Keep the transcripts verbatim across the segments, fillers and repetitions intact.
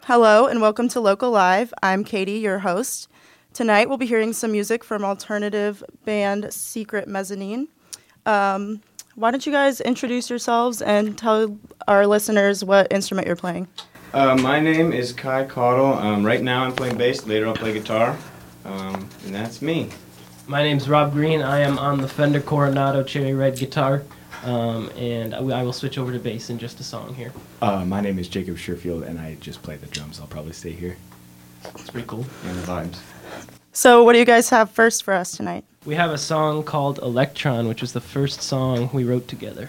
Hello and welcome to Local Live. I'm Katie, your host. Tonight we'll be hearing some music from alternative band Secret Mezzanine. Um, why don't you guys introduce yourselves and tell our listeners what instrument you're playing? Uh, my name is Kai Caudle. Um, right now I'm playing bass, later I'll play guitar, um, and that's me. My name's Rob Green. I am on the Fender Coronado Cherry Red guitar, um, and I I will switch over to bass in just a song here. Uh, my name is Jacob Sherfield, and I just play the drums. I'll probably stay here. It's pretty cool. And the vibes. So what do you guys have first for us tonight? We have a song called Electron, which was the first song we wrote together.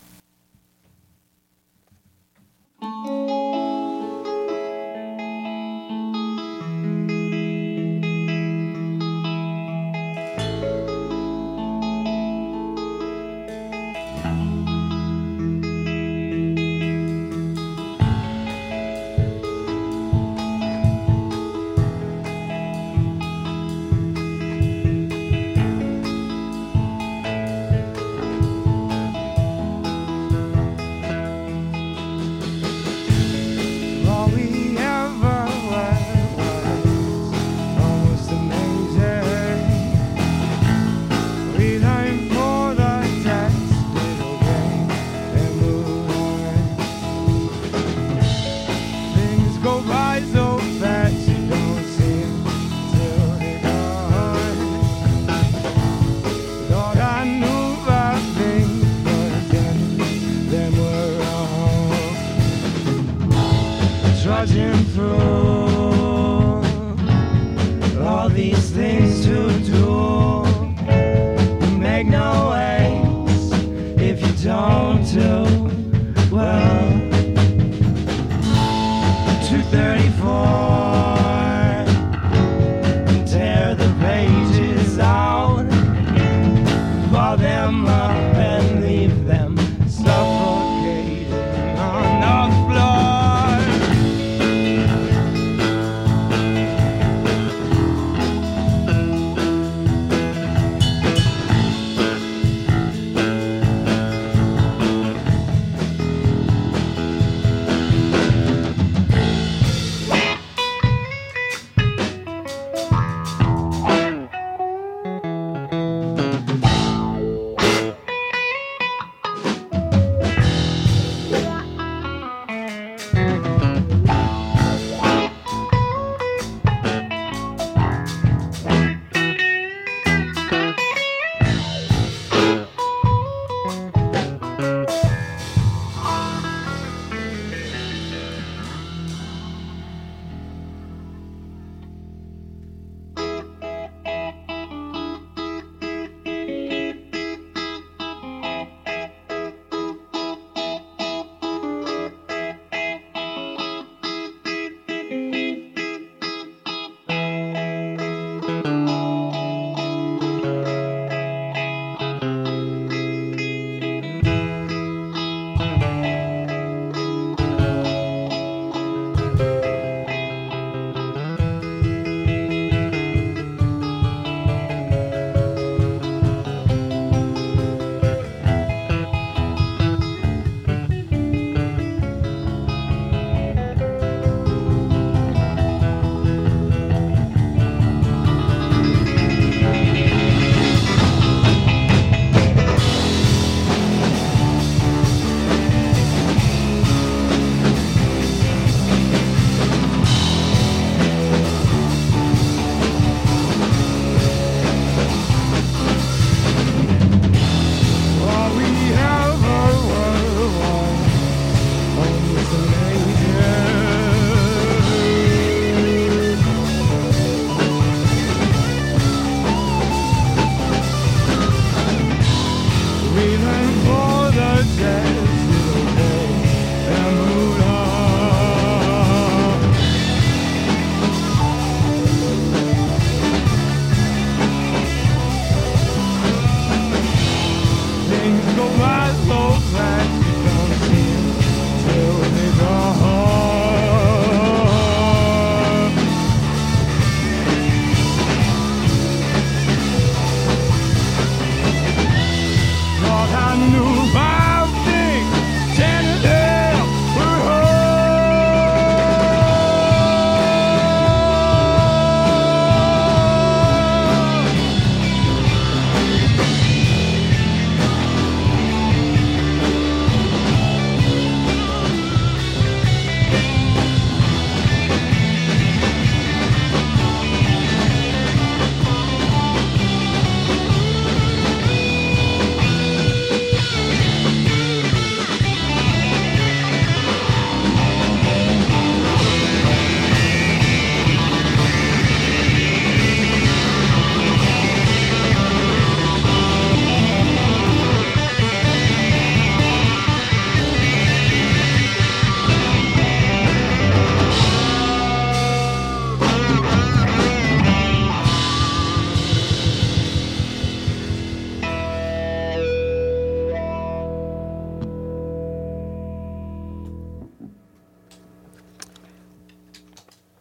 Trudging through all these things to do, you make no waves if you don't do well. two thirty-four, tear the pages out, ball them up and leave them suffocating on the floor.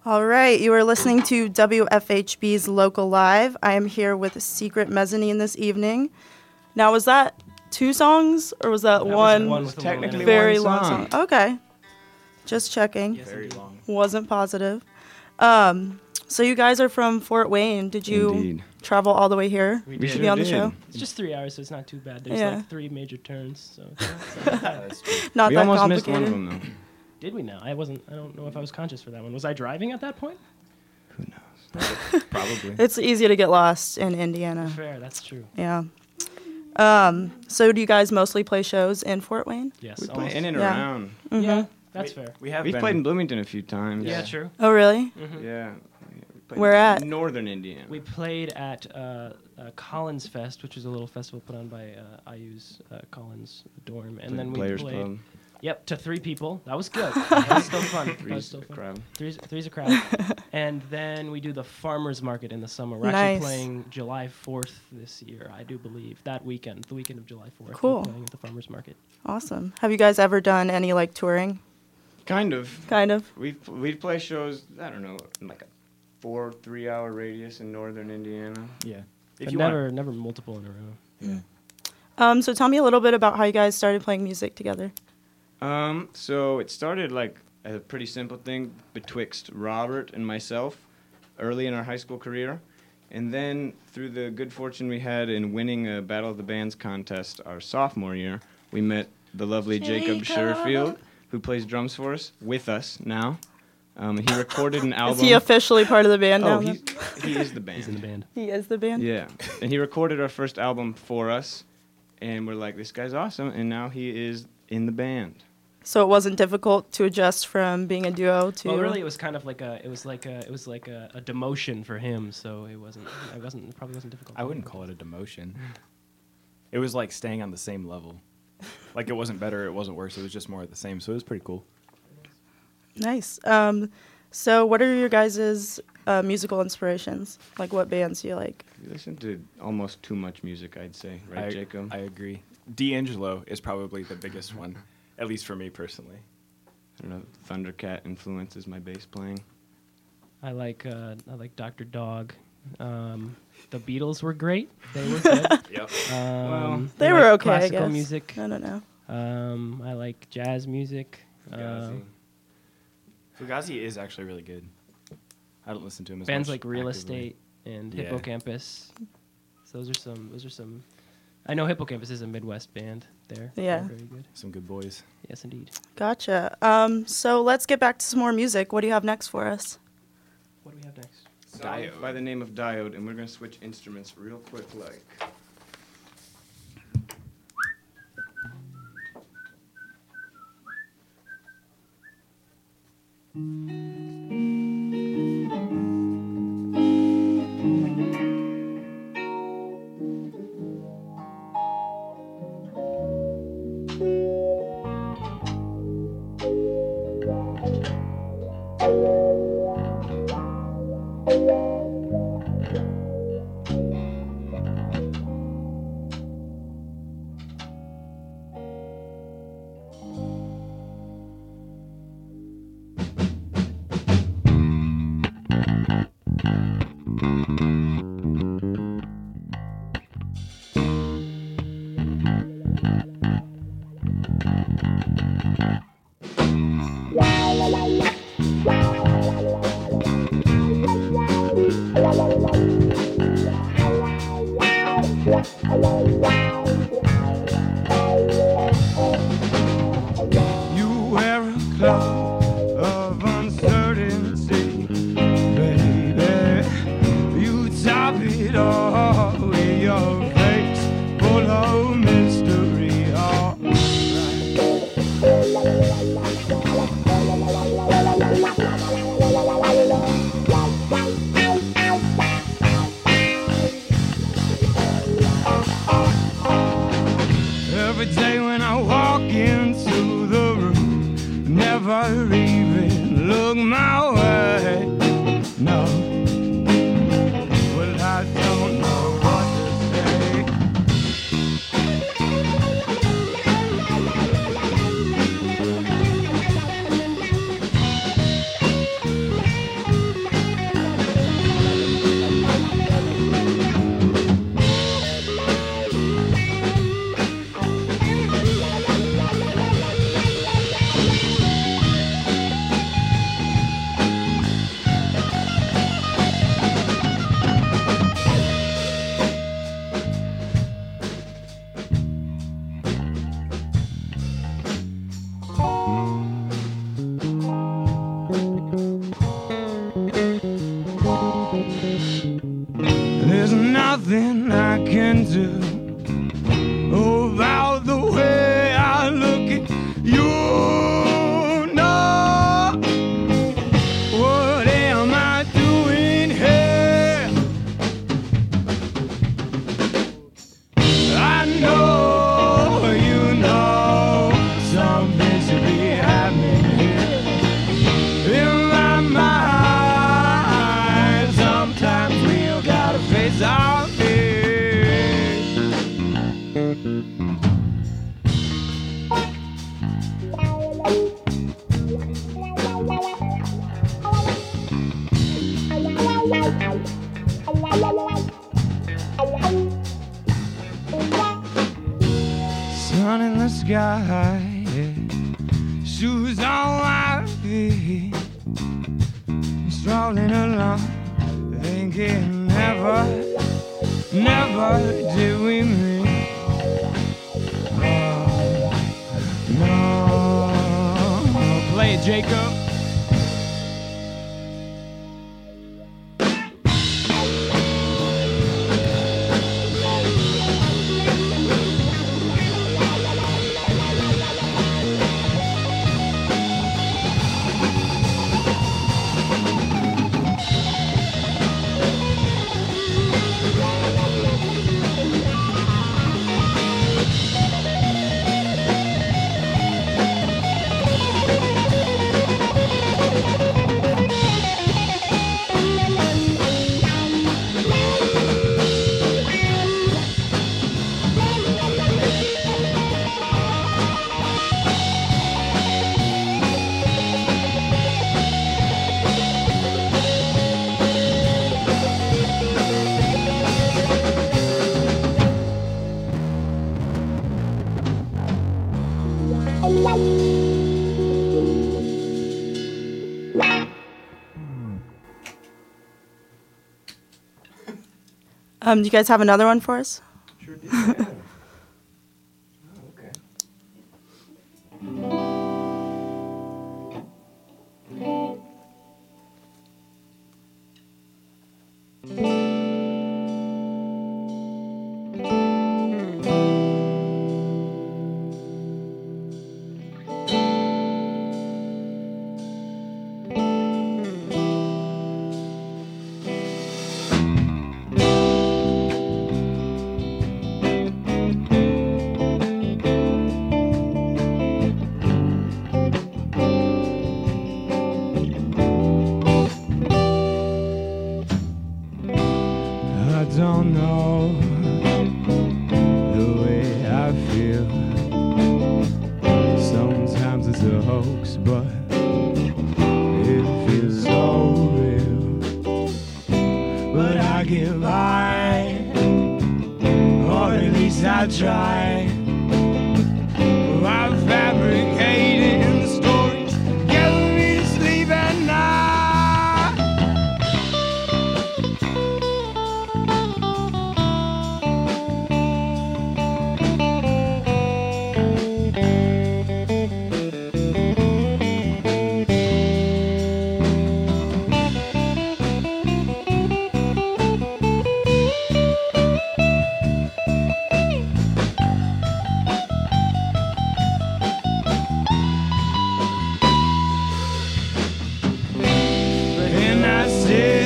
All right, you are listening to W F H B's Local Live. I am here with Secret Mezzanine this evening. Now, was that two songs or was that, That was one, one with a little technically in it. very one long song. song? Okay, just checking. Yes, Very indeed. long. Wasn't positive. Um, so you guys are from Fort Wayne. Did you Indeed. travel all the way here We We to did. be on the did. show? It's just three hours, so it's not too bad. There's Yeah. like three major turns. So That's true. Not we that almost missed complicated. one of them though. did we now? I wasn't. I don't know if I was conscious for that one. Was I driving at that point? Who knows? Probably. It's easy to get lost in Indiana. Fair. That's true. Yeah. Um, so do you guys mostly play shows in Fort Wayne? Yes. We play almost. in and Yeah. around. Mhm. Yeah, that's We- fair. We have We've been, played in Bloomington a few times. Yeah, true. Oh, really? Mhm. Yeah. We played Where at? Northern Indiana. We played at uh, uh, Collins Fest, which is a little festival put on by uh, I U's uh, Collins dorm, and The then we Players played. Club. Yep, to three people. That was good. That was still fun. That was Three's still a fun. crowd. Three's, three's a crowd. And then we do the farmers market in the summer. We're Nice. actually playing July fourth this year, I do believe. That weekend, the weekend of July fourth. Cool. We're playing at the farmers market. Awesome. Have you guys ever done any like touring? Kind of. Kind of. We we play shows. I don't know, in like a four three hour radius in Northern Indiana. Yeah. If But you never, want, never multiple in a row. yeah. Um, so tell me a little bit about how you guys started playing music together. Um, so it started like a pretty simple thing betwixt Robert and myself early in our high school career. And then through the good fortune we had in winning a Battle of the Bands contest our sophomore year, we met the lovely Jacob, Jacob. Sherfield, who plays drums for us, with us now. Um, he recorded an album. Is he officially part of the band Oh, now? he's, he is the band. He's in the band. He is the band? Yeah, and he recorded our first album for us, and we're like, this guy's awesome, and now he is in the band. So it wasn't difficult to adjust from being a duo to. Well, really, it was kind of like a, it was like a, it was like a, a demotion for him. So it wasn't, it wasn't, it probably wasn't difficult. I wouldn't call it a demotion. It was like staying on the same level. Like it wasn't better, it wasn't worse. It was just more of the same. So it was pretty cool. Nice. Um, so what are your guys' uh, musical inspirations? Like what bands do you like? We listen to almost too much music, I'd say, right, I, Jacob? I agree. D'Angelo is probably the biggest one, at least for me personally. I don't know, Thundercat influences my bass playing. I like, uh, I like Doctor Dog. Um, the Beatles were great. They were good. Yep. Um, They I were like okay, I Classical guess. music. I don't know. Um, I like jazz music. Uh, Fugazi is actually really good. I don't listen to him as bands much like Real actively. Estate and Yeah. Hippocampus. So those are some. Those are some. I know Hippocampus is a Midwest band. There. Yeah. They're very good. Some good boys. Yes, indeed. Gotcha. Um, so let's get back to some more music. What do you have next for us? What do we have next? Diode. By the name of Diode, and we're going to switch instruments real quick, like. You wear a cloak of uncertainty, baby. You top it all with your face full of mystery. Alright. sky. Shoes on my feet, strolling along, thinking never, never did we meet. Oh, no. Play it, Jacob. Um, do you guys have another one for us? Sure did. Yeah. Oh, okay. I don't know the way I feel. Sometimes it's a hoax, but it feels so real. But I get by, or at least I try. I'm fabricating stories, getting me to sleep at night. And I sit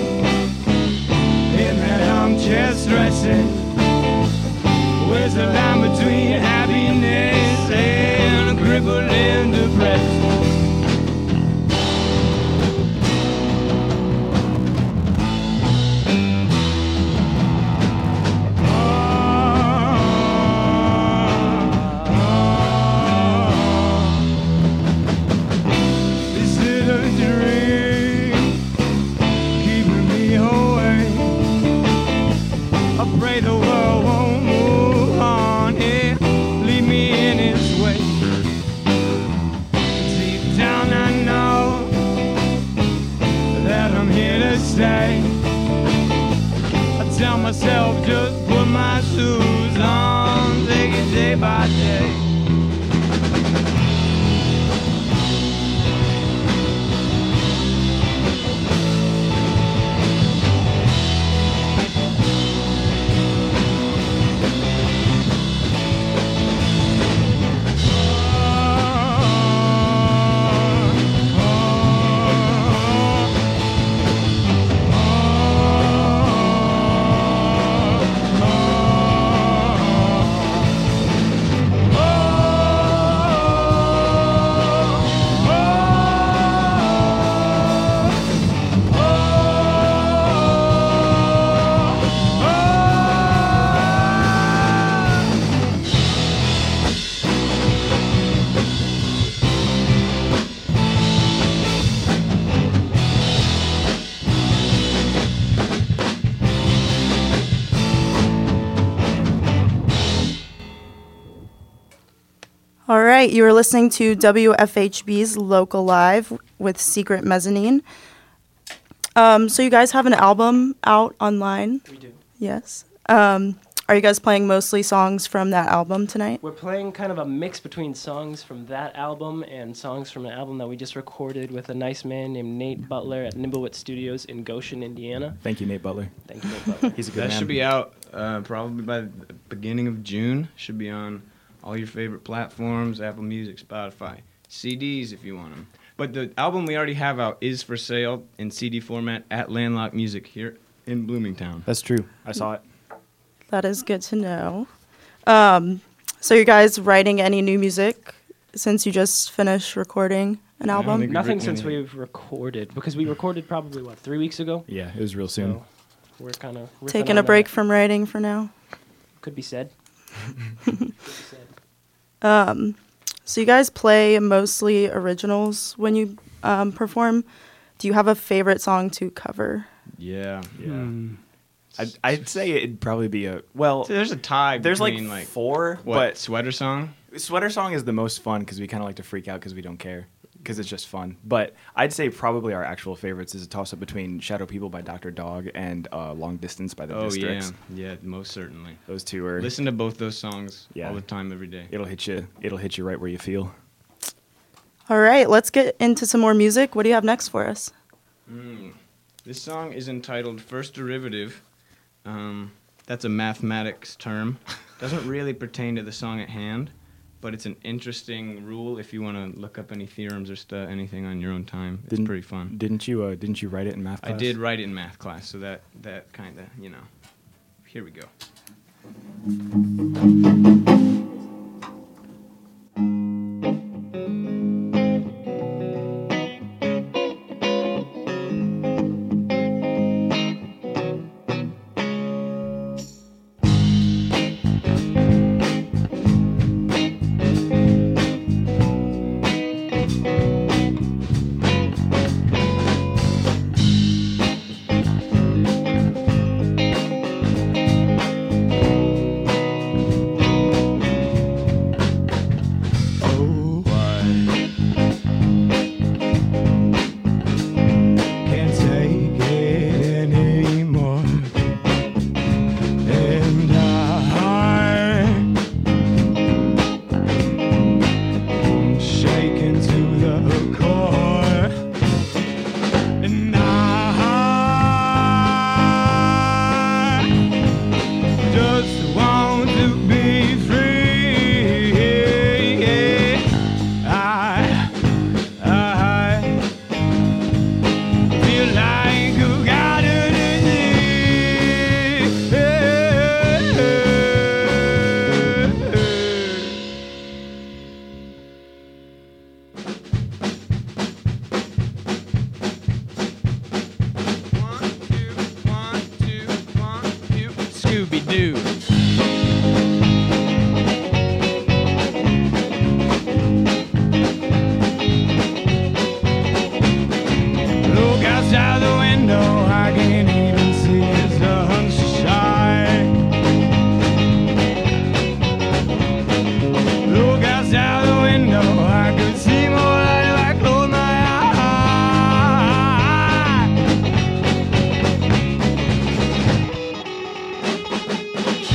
in that armchair stressing. Where's the line between happiness and a crippling depression? Is it a dream keeping me awake? I pray the world won't move on here, leave me in its wake. Deep down I know that I'm here to stay. I tell myself just put my shoes on, take it day by day. Oh, All right, you are listening to W F H B's Local Live with Secret Mezzanine. Um, so you guys have an album out online? We do. Yes. Um, are you guys playing mostly songs from that album tonight? We're playing kind of a mix between songs from that album and songs from an album that we just recorded with a nice man named Nate Butler at Nimblewit Studios in Goshen, Indiana. Thank you, Nate Butler. Thank you, Nate Butler. He's a good That man. should be out uh, probably by the beginning of June. Should be on all your favorite platforms, Apple Music, Spotify, C Ds if you want them. But the album we already have out is for sale in C D format at Landlocked Music here in Bloomingtown. That's true. I saw it. That is good to know. Um, so you guys writing any new music since you just finished recording an I don't album? think- Nothing written since anything. we've recorded, because we recorded probably, what, three weeks ago? Yeah, it was real soon. So we're kind of Taking a break from writing for now. Could be said. Could be said. Um, so you guys play mostly originals when you um, perform. Do you have a favorite song to cover? Yeah. Yeah. Hmm. I'd, I'd say it'd probably be a well. So there's a tie There's like, between like, four, what, Sweater Song? but Sweater Song is the most fun because we kind of like to freak out because we don't care because it's just fun. But I'd say probably our actual favorites is a toss up between Shadow People by Doctor Dog and uh, Long Distance by the Oh, Districts. yeah. Yeah, most certainly. Those two are. Listen to both those songs Yeah. all the time, every day. It'll hit you. It'll hit you right where you feel. All right, let's get into some more music. What do you have next for us? Mm. This song is entitled First Derivative. Um, that's a mathematics term. Doesn't really pertain to the song at hand, but it's an interesting rule if you want to look up any theorems or stu- anything on your own time. It's Didn't- pretty fun. Didn't you? Uh, didn't you write it in math class? I did write it in math class, so that, that kind of, you know. Here we go. Oh, I can't take it anymore, and I'm shaken to the core, and I just want to be free. I, I feel like I've got a disease. One, two, one, two, one, two, Scooby-Doo. Look outside the window, I can't even see the sunshine. Look outside the window, I could see more light if I close my eyes.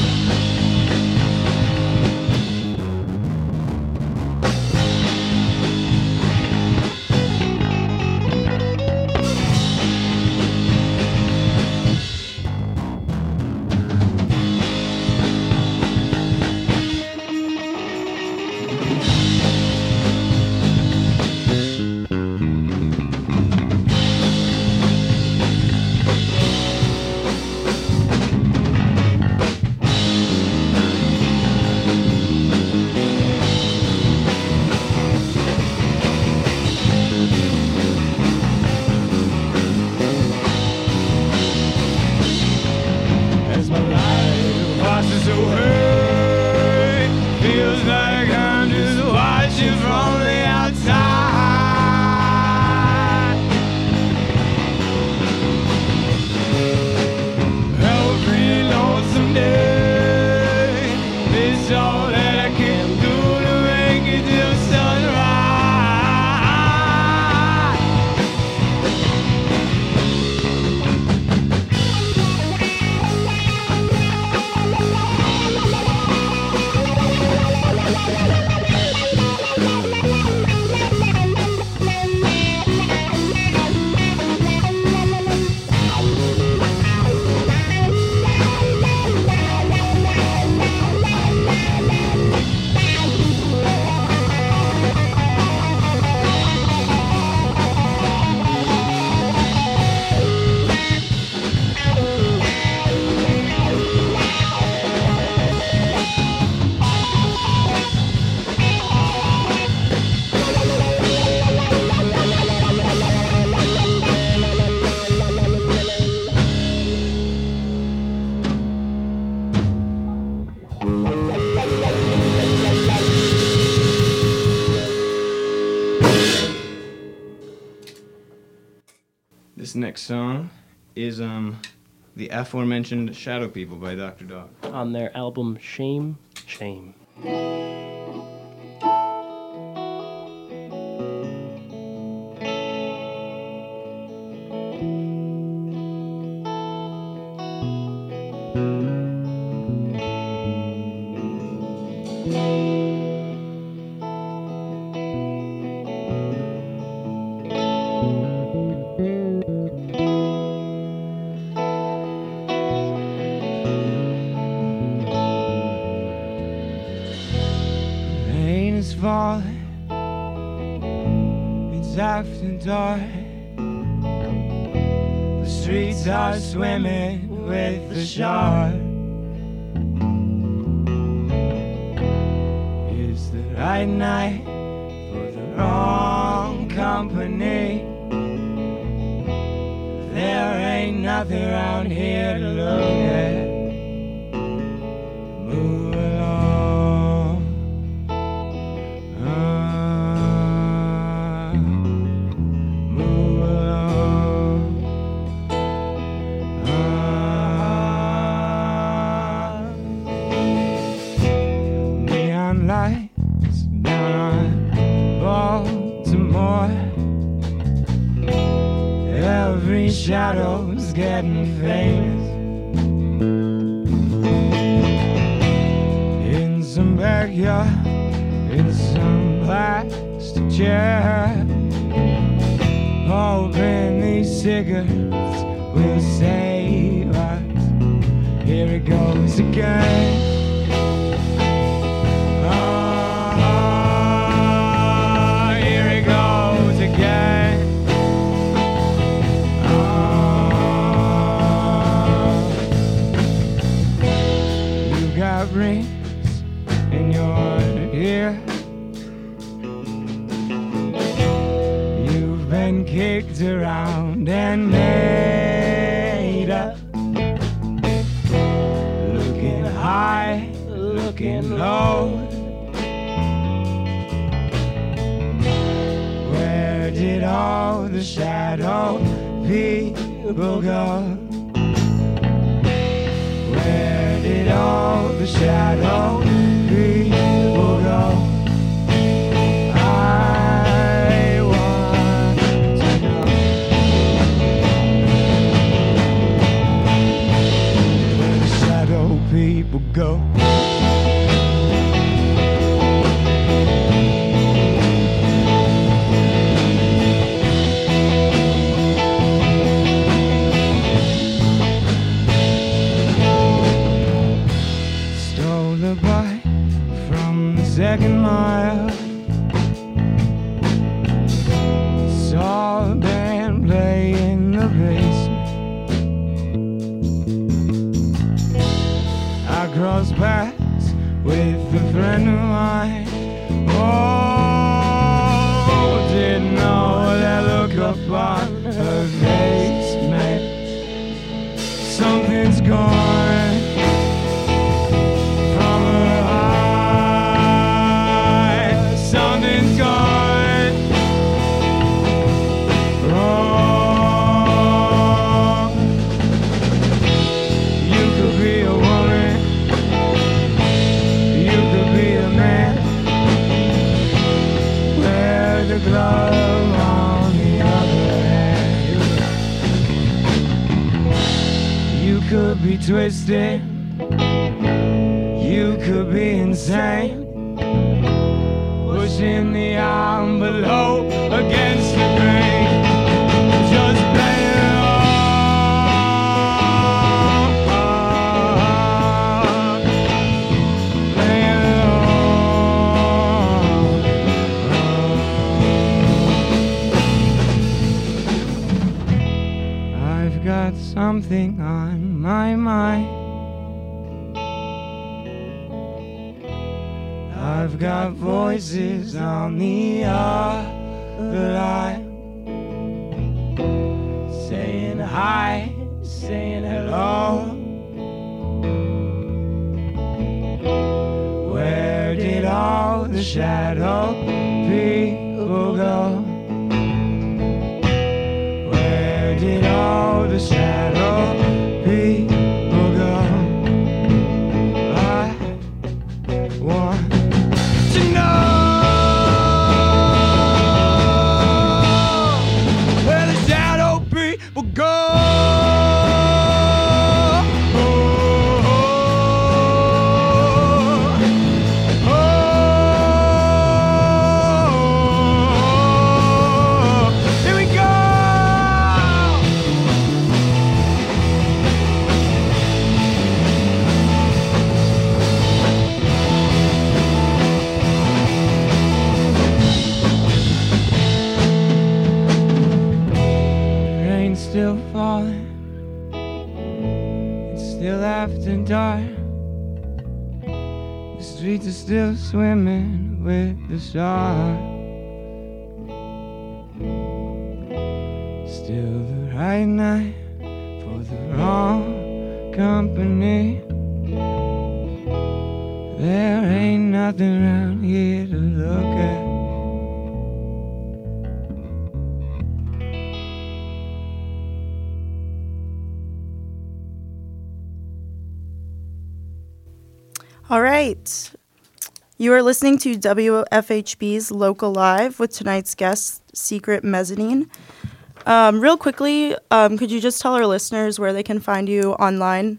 This next song is um, the aforementioned Shadow People by Doctor Dog. On their album Shame, Shame. Rain is falling, it's after dark. The streets are swimming with the shark. It's the right night for the wrong company. There ain't nothing around here to look at. Move along. Ah, move along. Ah, neon lights down on Baltimore. Every shadow's getting famous. In some backyard, in some plastic chair, hoping these cigarettes will save us. Here it goes again. Ah, here it goes again. You got rings in your ear. You've been kicked around and made up. Looking high, looking low. Where did all the shadow people go? Where did all the shadow people go? I want to know. Where the shadow people go? Stole the bike from the second mile. Saw a band play in the basement. I crossed paths with a friend of mine. Oh, didn't know that look up on her face, man. Something's gone from her eyes. Something's gone wrong. You could be a woman, you could be a man. Wear the glove on the other hand. You could be twisted, you could be insane, pushing the envelope against the grain. Just play it on, play it on. I've got something on my mind. I've got voices on the other line, saying hi, saying hello. Where did all the shadow people go? Where Where did all the shadow people go? I want to know where the shadow people go. Still falling, it's still after dark. The streets are still swimming with the shark. Still the right night for the wrong company. There ain't nothing around here to look at. All right. You are listening to W F H B's Local Live with tonight's guest, Secret Mezzanine. Um, real quickly, um, could you just tell our listeners where they can find you online?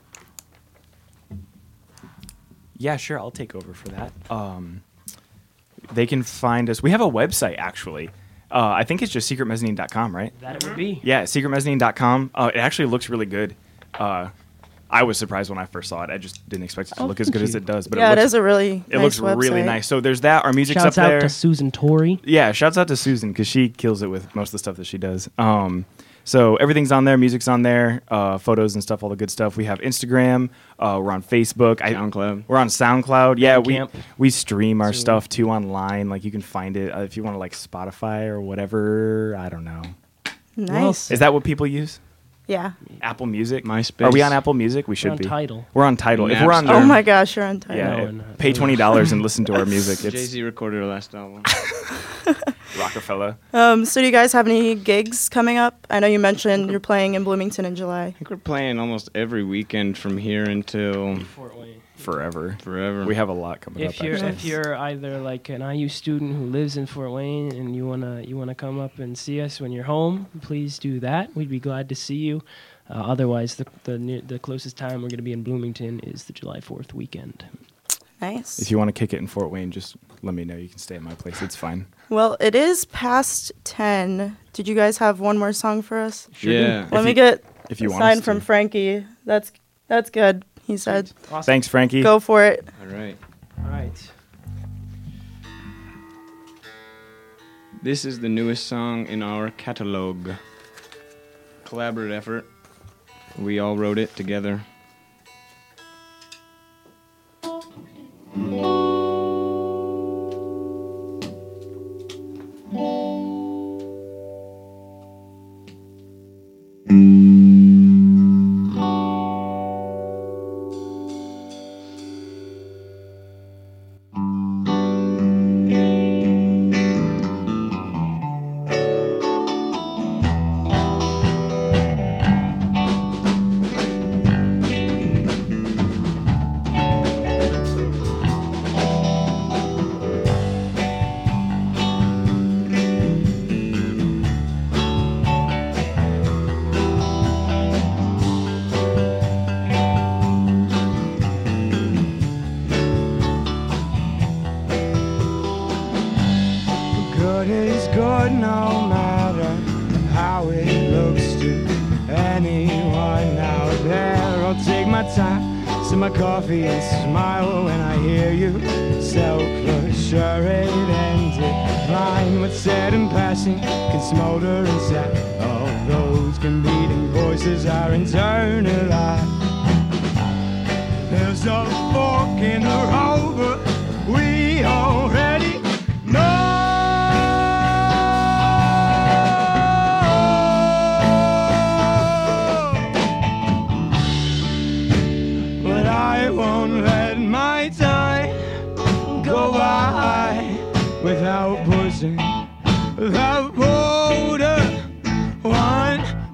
Yeah, sure. I'll take over for that. Um, they can find us. We have a website, actually. Uh, I think it's just secret mezzanine dot com, right? That it would be. Yeah, secret mezzanine dot com. Uh, it actually looks really good. Uh, I was surprised when I first saw it. I just didn't expect it to Oh, look as thank good as you. it does. But yeah, it, looks, it is a really it nice looks really website. nice. So there's that. Our music's Shouts up out there. to Susan Torrey. Yeah, shouts out to Susan because she kills it with most of the stuff that she does. Um, so everything's on there. Music's on there. Uh, photos and stuff, all the good stuff. We have Instagram. Uh, we're on Facebook. I, SoundCloud. We're on SoundCloud. Yeah, we Bandcamp. we stream our Zoom. stuff too online. Like you can find it uh, if you want to like Spotify or whatever. I don't know. Nice. Is that what people use? Yeah. Apple Music. MySpace. Are we on Apple Music? We should on be. Tidal. We're on Tidal. If we're on. Napster. Oh my gosh, you're on time. Yeah. No, it- we're not. pay twenty dollars and listen to our music. It's Jay-Z recorded her last album. Rockefeller. Um, so do you guys have any gigs coming up? I know you mentioned you're playing in Bloomington in July. I think we're playing almost every weekend from here until Fort Wayne. Forever. forever. We have a lot coming If up. you're actually. if you're either like an I U student who lives in Fort Wayne and you wanna you wanna come up and see us when you're home, please do that. We'd be glad to see you. Uh, otherwise, the the near, the closest time we're gonna be in Bloomington is the July fourth weekend. Nice. If you want to kick it in Fort Wayne, just let me know. You can stay at my place. It's fine. Well, it is past ten. Did you guys have one more song for us? Sure do. Yeah. Let If me you- get If you a want sign us from to. Frankie. That's that's good. He said, Awesome. Thanks, Frankie. "Go for it." All right. All right. This is the newest song in our catalog. Collaborative effort. We all wrote it together. Good is good no matter how it looks to anyone out there. I'll take my time, sip my coffee and smile when I hear you. Self-assured and divine, what's said in passing can smolder inside. All those competing voices are internalized. There's a fork in the road, but we already know. But I won't let my time go by without pushing the border one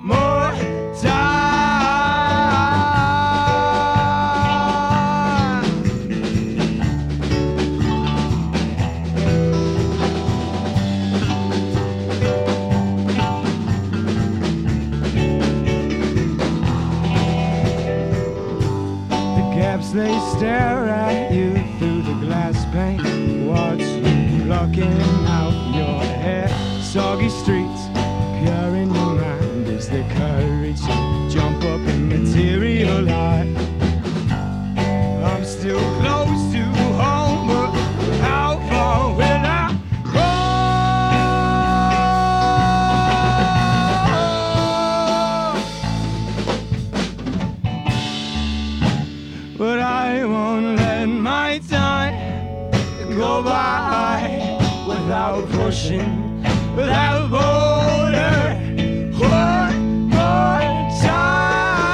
as they stare at you through the glass pane. Watch you blocking out your hair. Soggy streets, pure in your mind. Is the courage to jump up and materialize? I'm still close to home, but how far will I go? But I won't let my time go by without pushing, without border. One more time.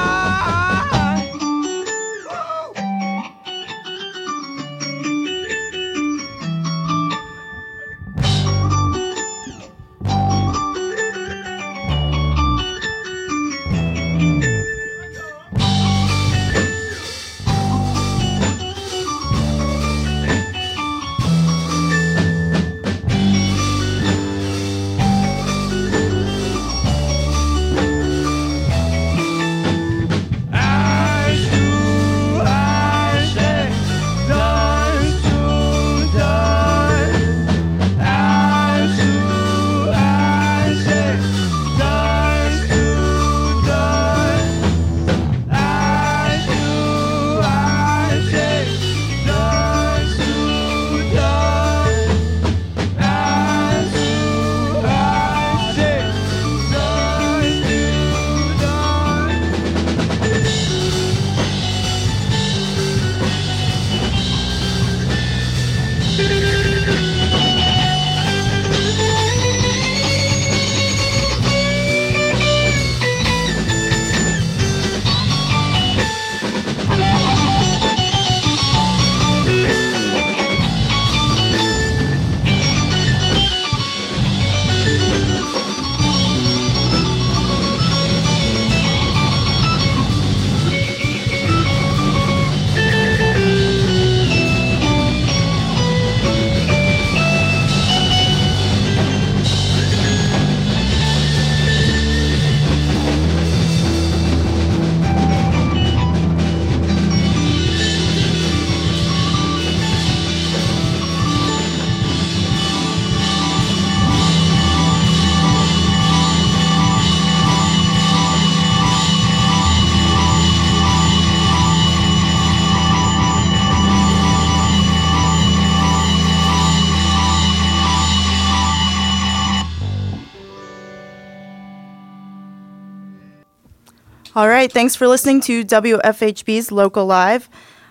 All right, thanks for listening to W F H B's Local Live.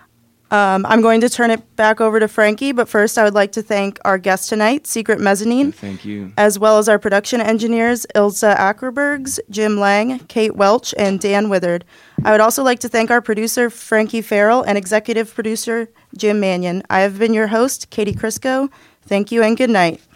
Um, I'm going to turn it back over to Frankie, but first I would like to thank our guest tonight, Secret Mezzanine, Thank you. as well as our production engineers, Ilse Ackerbergs, Jim Lang, Kate Welch, and Dan Withered. I would also like to thank our producer, Frankie Farrell, and executive producer, Jim Mannion. I have been your host, Katie Crisco. Thank you and good night.